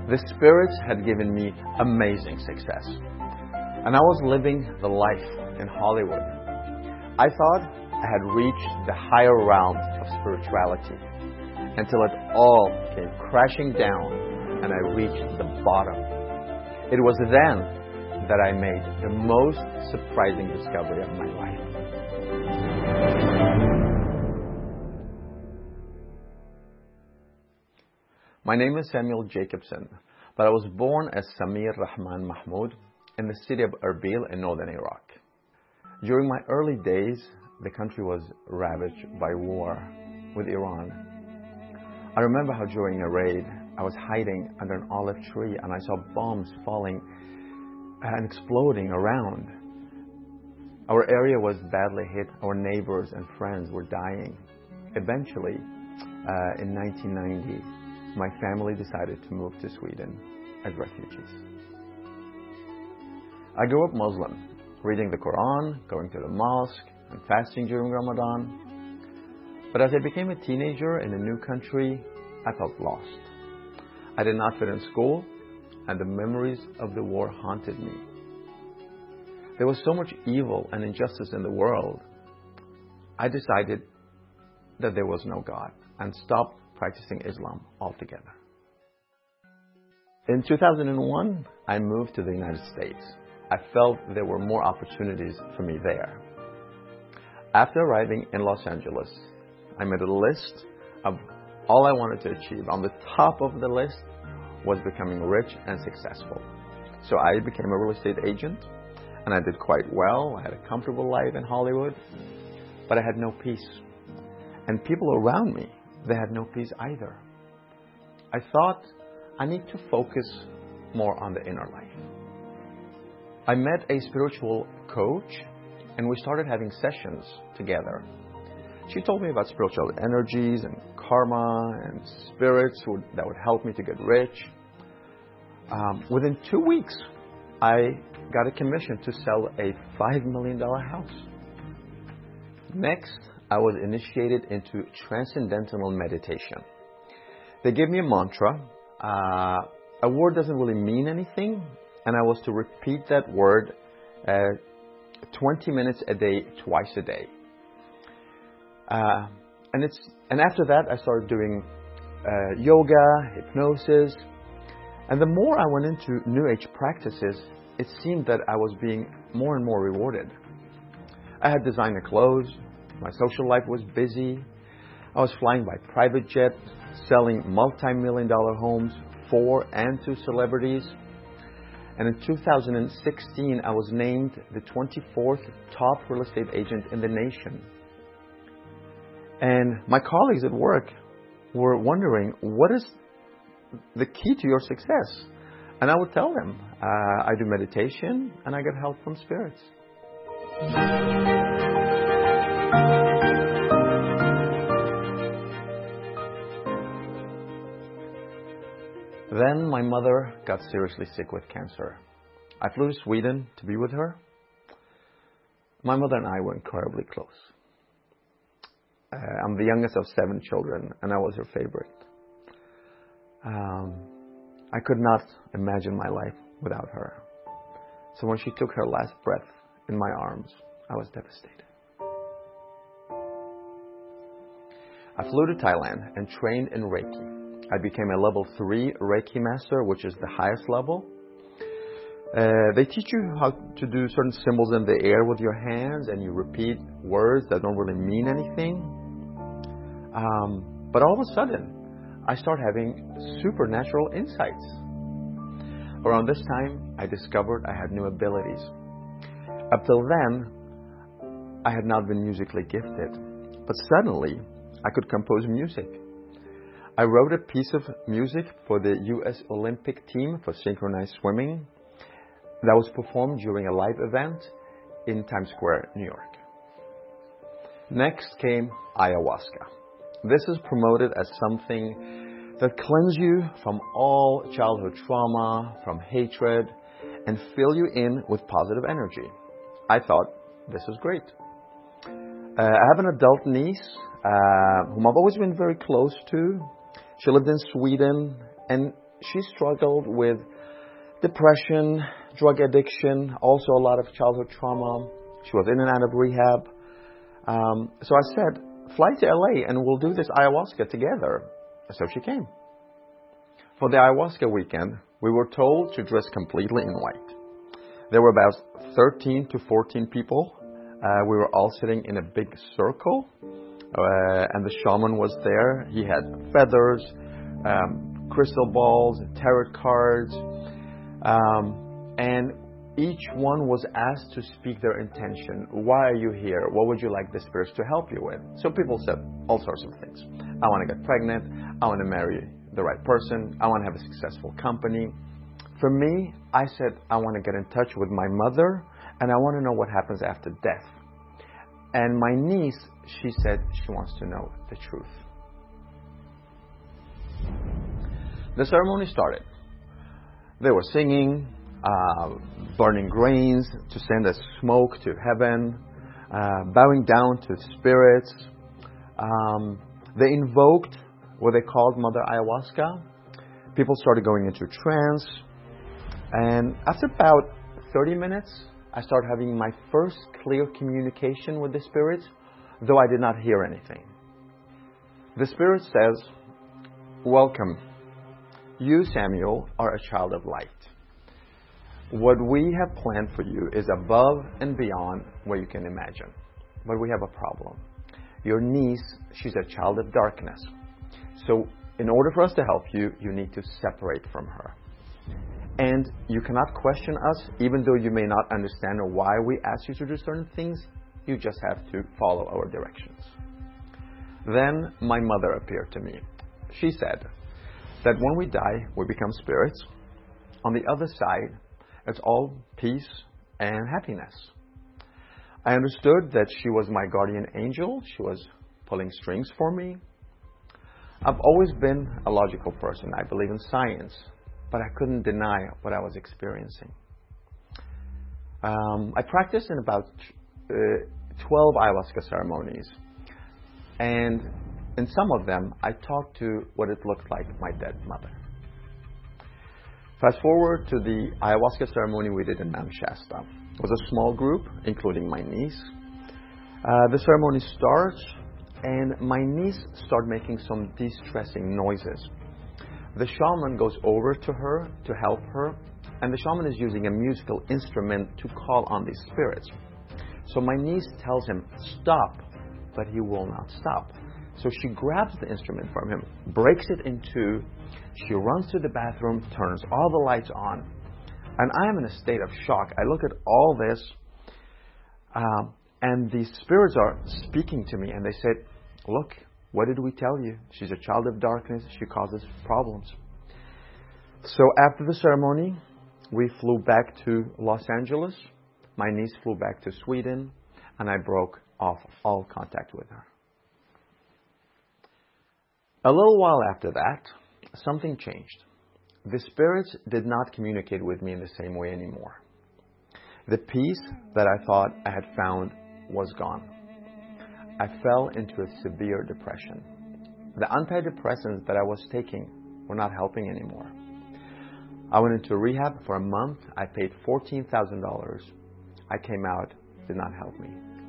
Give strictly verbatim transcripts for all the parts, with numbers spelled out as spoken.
The spirits had given me amazing success, and I was living the life in Hollywood. I thought I had reached the higher realms of spirituality until it all came crashing down and I reached the bottom. It was then that I made the most surprising discovery of my life. My name is Samuel Jacobson, but I was born as Samir Rahman Mahmoud in the city of Erbil in northern Iraq. During my early days, the country was ravaged by war with Iran. I remember how during a raid, I was hiding under an olive tree and I saw bombs falling and exploding around. Our area was badly hit. Our neighbors and friends were dying. Eventually, uh, in nineteen ninety, my family decided to move to Sweden as refugees. I grew up Muslim, reading the Quran, going to the mosque, and fasting during Ramadan. But as I became a teenager in a new country, I felt lost. I did not fit in school, and the memories of the war haunted me. There was so much evil and injustice in the world. I decided that there was no God and stopped practicing Islam altogether. In two thousand one, I moved to the United States. I felt there were more opportunities for me there. After arriving in Los Angeles, I made a list of all I wanted to achieve. On the top of the list was becoming rich and successful. So I became a real estate agent, and I did quite well. I had a comfortable life in Hollywood, but I had no peace. And people around me, they had no peace either. I thought, I need to focus more on the inner life. I met a spiritual coach, and we started having sessions together. She told me about spiritual energies and karma and spirits would, that would help me to get rich. Um, within two weeks, I got a commission to sell a five million dollars house. Next, I was initiated into transcendental meditation. They gave me a mantra. Uh, a word doesn't really mean anything, and I was to repeat that word uh, twenty minutes a day, twice a day. Uh, and it's and after that, I started doing uh, yoga, hypnosis, and the more I went into New Age practices, it seemed that I was being more and more rewarded. I had designer clothes. My social life was busy. I was flying by private jet, selling multi-million dollar homes for and to celebrities. And in two thousand sixteen, I was named the twenty-fourth top real estate agent in the nation. And my colleagues at work were wondering, what is the key to your success? And I would tell them, uh, I do meditation and I get help from spirits. Then my mother got seriously sick with cancer. I flew to Sweden to be with her. My mother and I were incredibly close. Uh, I'm the youngest of seven children, and I was her favorite. Um, I could not imagine my life without her. So when she took her last breath in my arms, I was devastated. I flew to Thailand and trained in Reiki. I became a level three Reiki master, which is the highest level. Uh, they teach you how to do certain symbols in the air with your hands, and you repeat words that don't really mean anything. Um, but all of a sudden, I start having supernatural insights. Around this time, I discovered I had new abilities. Up till then, I had not been musically gifted, but suddenly, I could compose music. I wrote a piece of music for the U S Olympic team for synchronized swimming that was performed during a live event in Times Square, New York. Next came ayahuasca. This is promoted as something that cleanses you from all childhood trauma, from hatred, and fill you in with positive energy. I thought, this is great. Uh, I have an adult niece uh, whom I've always been very close to. She lived in Sweden, and she struggled with depression, drug addiction, also a lot of childhood trauma. She was in and out of rehab. Um, so I said, fly to L A and we'll do this ayahuasca together. So she came. For the ayahuasca weekend, we were told to dress completely in white. There were about thirteen to fourteen people. Uh, we were all sitting in a big circle, uh, and the shaman was there. He had feathers, um, crystal balls, tarot cards, um, and each one was asked to speak their intention. Why are you here? What would you like the spirits to help you with? So people said all sorts of things. I want to get pregnant. I want to marry the right person. I want to have a successful company. For me, I said I want to get in touch with my mother, and I want to know what happens after death. And my niece, she said she wants to know the truth. The ceremony started. They were singing, uh, burning grains to send a smoke to heaven, uh, bowing down to spirits. Um, they invoked what they called Mother Ayahuasca. People started going into trance. And after about thirty minutes, I started having my first clear communication with the spirits, though I did not hear anything. The spirit says, welcome. You, Samuel, are a child of light. What we have planned for you is above and beyond what you can imagine. But we have a problem. Your niece, she's a child of darkness. So in order for us to help you, you need to separate from her. And you cannot question us, even though you may not understand why we ask you to do certain things. You just have to follow our directions. Then my mother appeared to me. She said that when we die, we become spirits. On the other side, it's all peace and happiness. I understood that she was my guardian angel. She was pulling strings for me. I've always been a logical person. I believe in science. But I couldn't deny what I was experiencing. Um, I practiced in about uh, twelve ayahuasca ceremonies. And in some of them, I talked to what it looked like my dead mother. Fast forward to the ayahuasca ceremony we did in Mount Shasta. It was a small group, including my niece. Uh, the ceremony starts, and my niece started making some distressing noises. The shaman goes over to her to help her, and the shaman is using a musical instrument to call on these spirits. So my niece tells him, stop, but he will not stop. So she grabs the instrument from him, breaks it in two, she runs to the bathroom, turns all the lights on, and I am in a state of shock. I look at all this, um, and these spirits are speaking to me, and they said, look, what did we tell you? She's a child of darkness. She causes problems. So after the ceremony, we flew back to Los Angeles. My niece flew back to Sweden, and I broke off all contact with her. A little while after that, something changed. The spirits did not communicate with me in the same way anymore. The peace that I thought I had found was gone. I fell into a severe depression. The antidepressants that I was taking were not helping anymore. I went into rehab for a month. I paid fourteen thousand dollars. I came out, did not help me.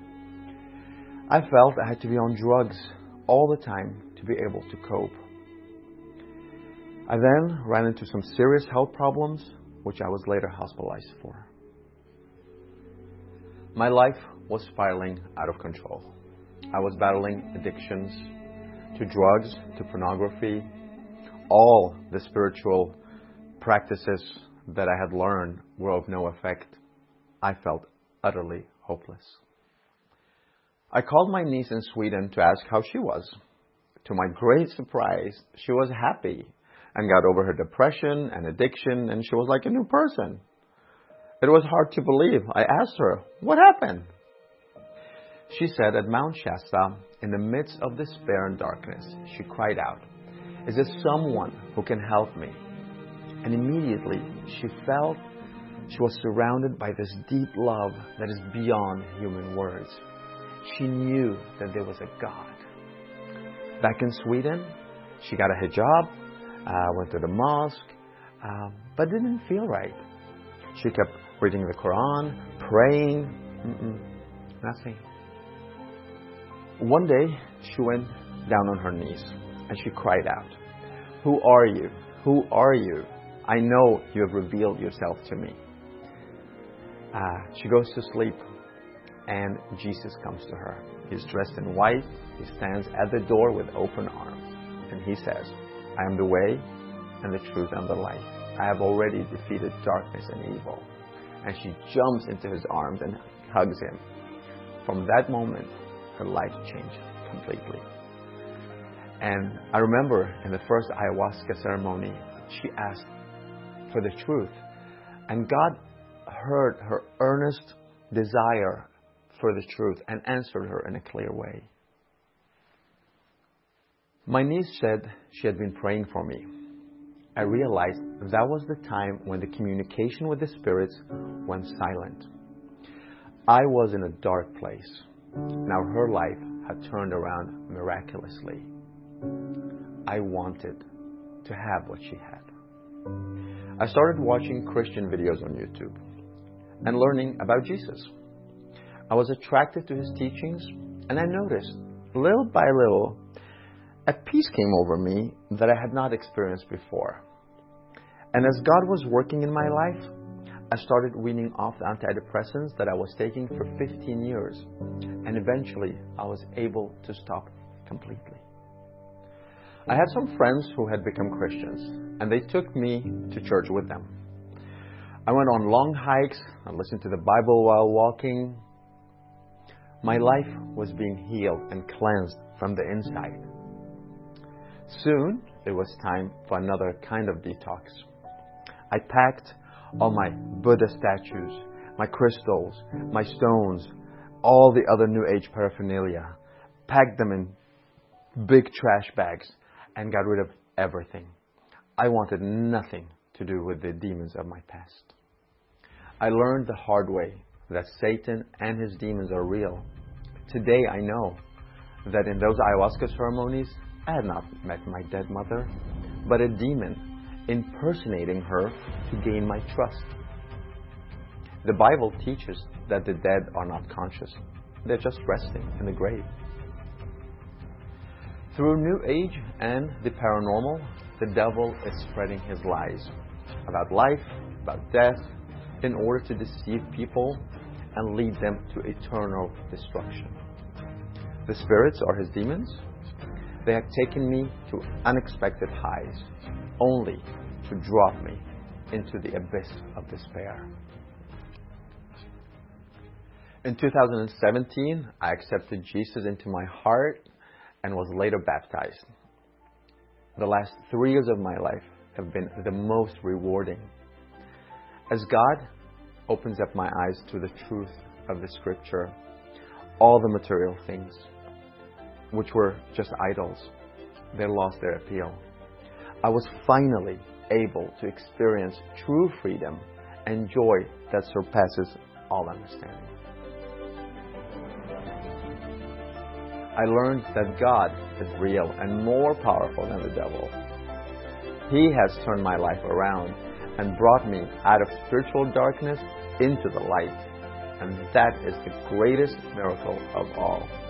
I felt I had to be on drugs all the time to be able to cope. I then ran into some serious health problems, which I was later hospitalized for. My life was spiraling out of control. I was battling addictions to drugs, to pornography. All the spiritual practices that I had learned were of no effect. I felt utterly hopeless. I called my niece in Sweden to ask how she was. To my great surprise, she was happy and got over her depression and addiction, and she was like a new person. It was hard to believe. I asked her, what happened? She said at Mount Shasta, in the midst of despair and darkness, she cried out, is there someone who can help me? And immediately she felt she was surrounded by this deep love that is beyond human words. She knew that there was a God. Back in Sweden, she got a hijab, uh, went to the mosque, um, but it didn't feel right. She kept reading the Quran, praying, Mm-mm, nothing. One day, she went down on her knees and she cried out, "Who are you? Who are you? I know you have revealed yourself to me." Uh, she goes to sleep and Jesus comes to her. He's dressed in white. He stands at the door with open arms. And he says, "I am the way and the truth and the life. I have already defeated darkness and evil." And she jumps into his arms and hugs him. From that moment, her life changed completely. And I remember in the first ayahuasca ceremony, she asked for the truth. And God heard her earnest desire for the truth and answered her in a clear way. My niece said she had been praying for me. I realized that was the time when the communication with the spirits went silent. I was in a dark place. Now her life had turned around miraculously. I wanted to have what she had. I started watching Christian videos on YouTube and learning about Jesus. I was attracted to his teachings, and I noticed, little by little, a peace came over me that I had not experienced before. And as God was working in my life, I started weaning off the antidepressants that I was taking for fifteen years. And eventually, I was able to stop completely. I had some friends who had become Christians, and they took me to church with them. I went on long hikes and listened to the Bible while walking. My life was being healed and cleansed from the inside. Soon, it was time for another kind of detox. I packed all my Buddha statues, my crystals, my stones, all the other New Age paraphernalia, packed them in big trash bags, and got rid of everything. I wanted nothing to do with the demons of my past. I learned the hard way that Satan and his demons are real. Today I know that in those ayahuasca ceremonies, I had not met my dead mother, but a demon impersonating her to gain my trust. The Bible teaches that the dead are not conscious. They're just resting in the grave. Through New Age and the paranormal, the devil is spreading his lies about life, about death, in order to deceive people and lead them to eternal destruction. The spirits are his demons. They have taken me to unexpected highs, only to drop me into the abyss of despair. In two thousand seventeen, I accepted Jesus into my heart and was later baptized. The last three years of my life have been the most rewarding. As God opens up my eyes to the truth of the Scripture, all the material things, which were just idols, they lost their appeal. I was finally able to experience true freedom and joy that surpasses all understanding. I learned that God is real and more powerful than the devil. He has turned my life around and brought me out of spiritual darkness into the light. And that is the greatest miracle of all.